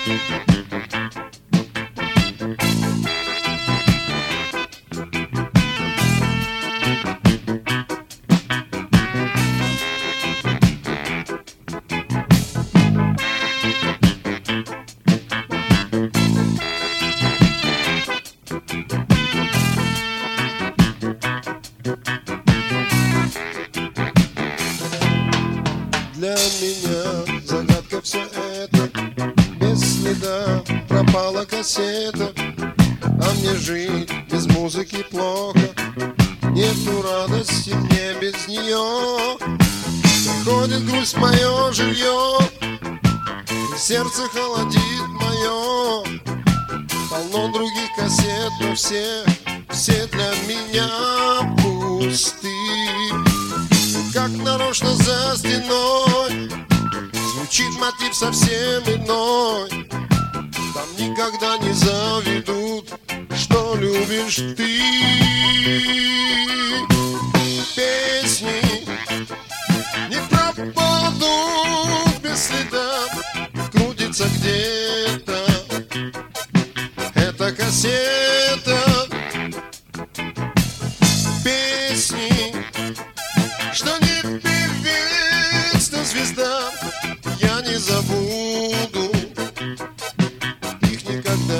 Для меня загадка все это. Без следа пропала кассета. А мне жить без музыки плохо. Нету радости мне без нее. Приходит грусть в мое жилье, и сердце холодит мое. Полно других кассет, но все для меня пусты. Как нарочно за стеной звучит мотив совсем иной. Там никогда не заведут, что любишь ты. Песни не пропадут без следа. Крутится где-то эта кассета. Песни, что не певец, но звезда. Я не забуду их никогда.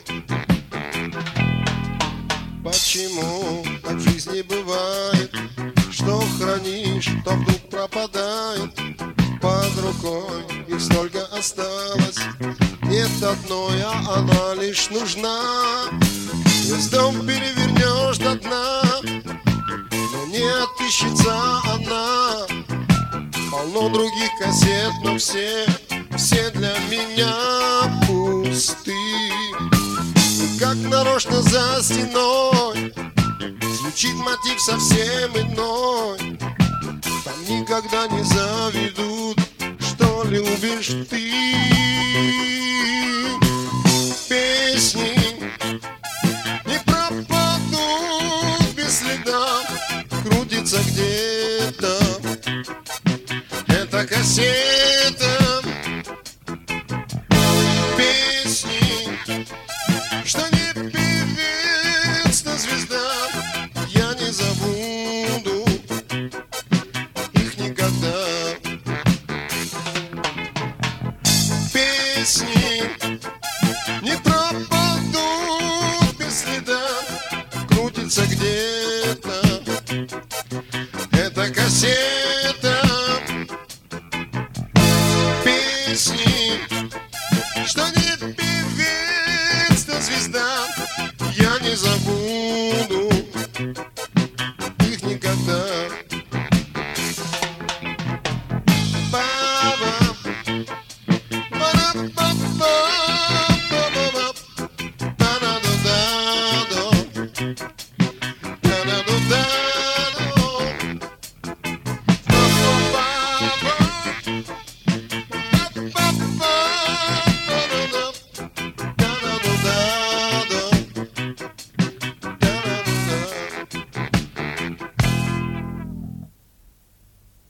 Почему так в жизни бывает, что хранишь, то вдруг пропадает? Под рукой их столько осталось. Нет одной, а она лишь нужна. Весь дом перевернешь до дна, но не отыщется она. Полно других кассет, но все для меня пусты. И как нарочно за стеной звучит мотив совсем иной. Там никогда не заведут, что любишь ты. Песни не пропадут без следа. Крутится где-то эта кассета. Песни, что не певец, но звезда. Я не забуду их никогда. Песни не пропадут без следа. Крутится где-то эта кассета. Песни